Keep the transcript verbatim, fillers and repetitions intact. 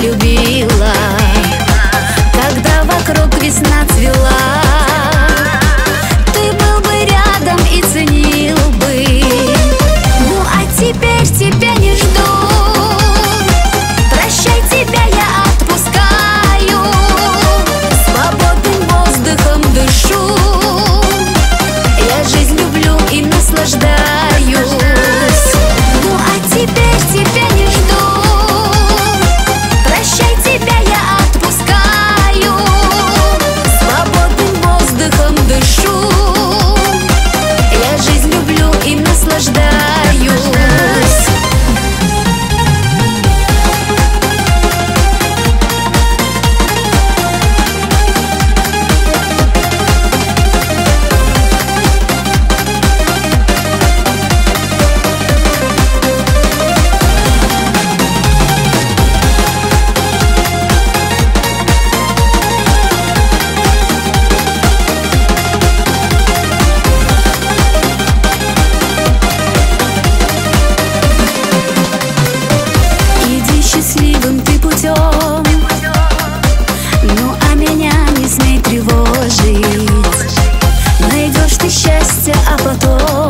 полюбила, когда вокруг весна цвела. Ты был бы рядом и ценил бы. Ну а теперь тебя не жду. Прощай, тебя я отпускаю, свободным воздухом дышу. Я жизнь люблю и наслаждаюсь. Ну а теперь тебя не жду. Прощай, тебя я отпускаю, свободным воздухом дышу. Я жизнь люблю и наслаждаюсь. Ну а меня не смей тревожить. Найдешь ты счастье, а потом